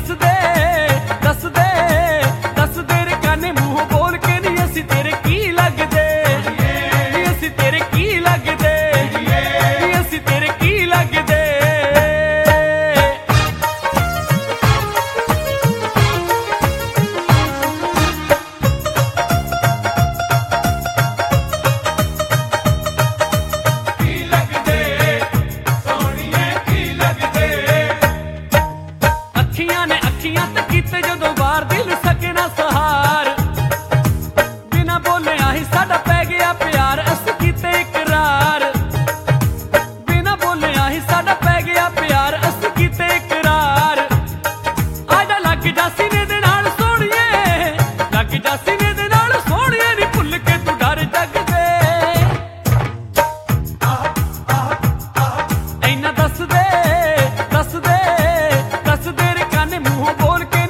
दस दे रे काने मुंह बोल के नी असी तेरे की लगदे, नी असी तेरे की लगदे, नी असी तेरे की लगदे। अखियां ते कीते जदों बार दिल सके ना सहार, बिना बोले आही साडा पै गया प्यार, अस कीते इकरार। बिना बोले आही साडा पै गया प्यार, अस कीते इकरार। आजा लग जा सीने दे नाल सोहणिए, लग जा सीने दे नाल सोहणिए, नी भुल के तू डर जग दे। ऐना दस दे रे काने मुंह बोल के